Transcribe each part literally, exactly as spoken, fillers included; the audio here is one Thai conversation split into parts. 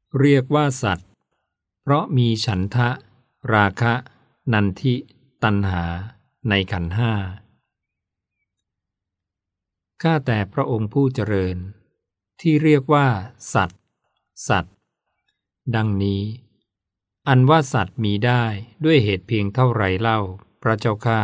เรียกว่าสัตว์เพราะมีฉันทะราคะนันทิตัณหาในขันธ์ห้าข้าแต่พระองค์ผู้เจริญที่เรียกว่าสัตว์สัตว์ดังนี้อันว่าสัตว์มีได้ด้วยเหตุเพียงเท่าไรเล่าพระเจ้าข้า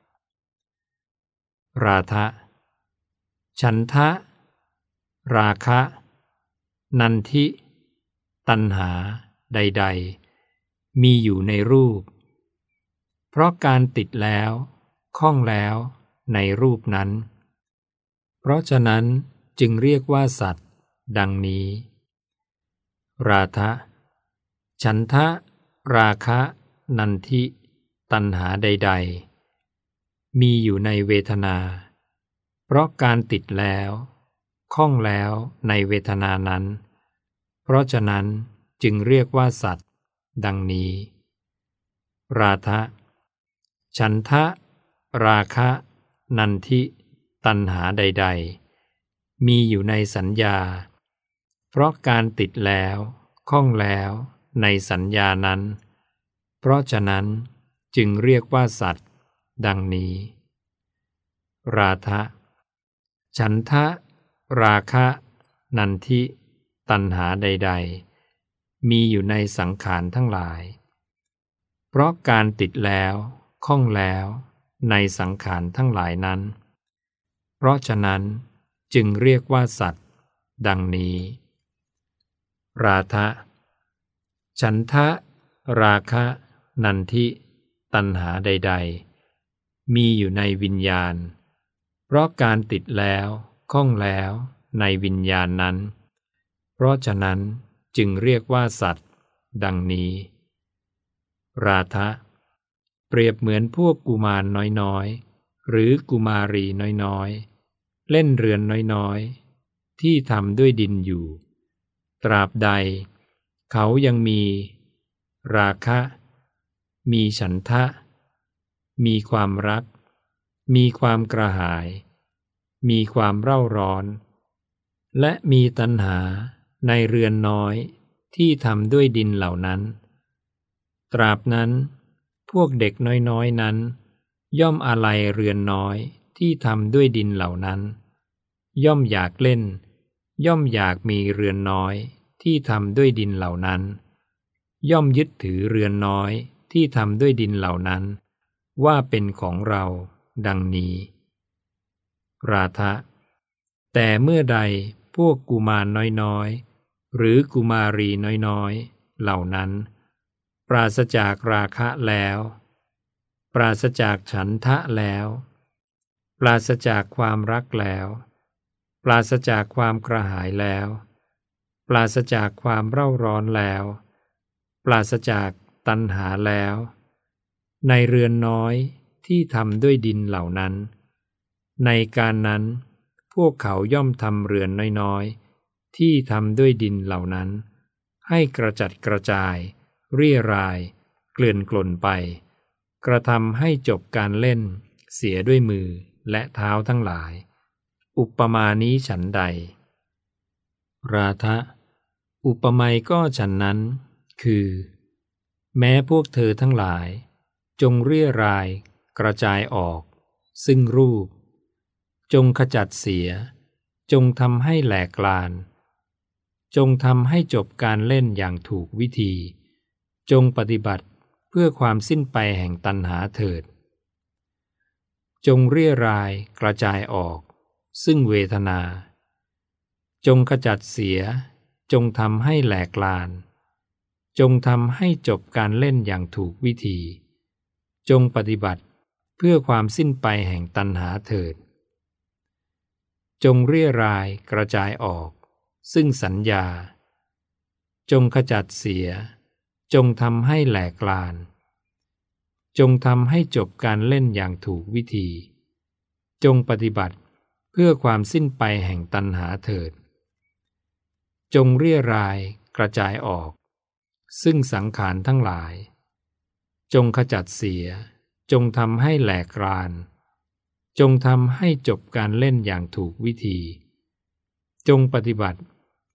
ราทะฉันทะราคะนันทิตัณหาใดๆมีอยู่ในรูปเพราะการติดแล้วข้องแล้วในรูปนั้นเพราะฉะนั้นจึงเรียกว่าสัตว์ดังนี้ราทะฉันทะราคะนันทิตัณหาใดๆมีอยู่ในเวทนาเพราะการติดแล้วข้องแล้วในเวทนานั้นเพราะฉะนั้นจึงเรียกว่าสัตว์ดังนี้ราทะฉันทะราคะนันทิตัณหาใดๆมีอยู่ในสัญญาเพราะการติดแล้วข้องแล้วในสัญญานั้นเพราะฉะนั้นจึงเรียกว่าสัตว์ดังนี้ราทะฉันทะราคะนันทิตัณหาใดๆมีอยู่ในสังขารทั้งหลายเพราะการติดแล้วข้องแล้วในสังขารทั้งหลายนั้นเพราะฉะนั้นจึงเรียกว่าสัตว์ดังนี้ราทะฉันทะราคะนันทิตัณหาใดๆมีอยู่ในวิญญาณเพราะการติดแล้วข้องแล้วในวิญญาณนั้นเพราะฉะนั้นจึงเรียกว่าสัตว์ดังนี้ราทะเปรียบเหมือนพวกกุมารน้อยๆหรือกุมารีน้อยๆเล่นเรือนน้อยๆที่ทำด้วยดินอยู่ตราบใดเขายังมีราคะมีฉันทะมีความรักมีความกระหายมีความเร่าร้อนและมีตัณหาในเรือนน้อยที่ทำด้วยดินเหล่านั้นตราบนั้นพวกเด็กน้อยๆนั้นย่อมอาลัยเรือนน้อยที่ทำด้วยดินเหล่านั้นย่อมอยากเล่นย่อมอยากมีเรือนน้อยที่ทำด้วยดินเหล่านั้นย่อมยึดถือเรือนน้อยที่ทำด้วยดินเหล่านั้นว่าเป็นของเราดังนี้ราทะแต่เมื่อใดพวกกุมารน้อยๆหรือกุมารีน้อยๆเหล่านั้นปราศจากราคะแล้วปราศจากฉันทะแล้วปราศจากความรักแล้วปราศจากความกระหายแล้วปราศจากความเร่าร้อนแล้วปราศจากตัณหาแล้วในเรือนน้อยที่ทำด้วยดินเหล่านั้นในการนั้นพวกเขาย่อมทำเรือนน้อยๆที่ทำด้วยดินเหล่านั้นให้กระจัดกระจายเรี่ยรายเกลื่อนกล่นไปกระทำให้จบการเล่นเสียด้วยมือและเท้าทั้งหลายอุปมานี้ฉันใดราทะอุปไมยก็ฉันนั้นคือแม้พวกเธอทั้งหลายจงเรี่ยรายกระจายออกซึ่งรูปจงขจัดเสียจงทำให้แหลกลานจงทำให้จบการเล่นอย่างถูกวิธีจงปฏิบัติเพื่อความสิ้นไปแห่งตัณหาเถิดจงเรี่ยรายกระจายออกซึ่งเวทนาจงขจัดเสียจงทำให้แหลกลานจงทำให้จบการเล่นอย่างถูกวิธีจงปฏิบัติเพื่อความสิ้นไปแห่งตัณหาเถิดจงเรี่ยรายกระจายออกซึ่งสัญญาจงขจัดเสียจงทำให้แหลกลานจงทำให้จบการเล่นอย่างถูกวิธีจงปฏิบัติเพื่อความสิ้นไปแห่งตัณหาเถิดจงเรี่ยรายกระจายออกซึ่งสังขารทั้งหลายจงขจัดเสียจงทำให้แหลกลานจงทำให้จบการเล่นอย่างถูกวิธีจงปฏิบัติ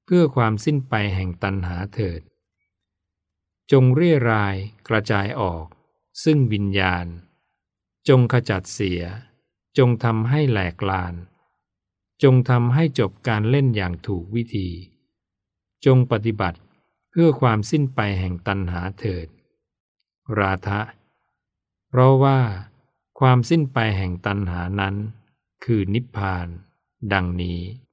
พื่อความสิ้นไปแห่งตัณหาเถิดจงเรี่ยรายกระจายออกซึ่งวิญญาณจงขจัดเสียจงทำให้แหลกลานจงทำให้จบการเล่นอย่างถูกวิธีจงปฏิบัติเพื่อความสิ้นไปแห่งตัณหาเถิดราทะเพราะว่าความสิ้นไปแห่งตัณหานั้นคือนิพพานดังนี้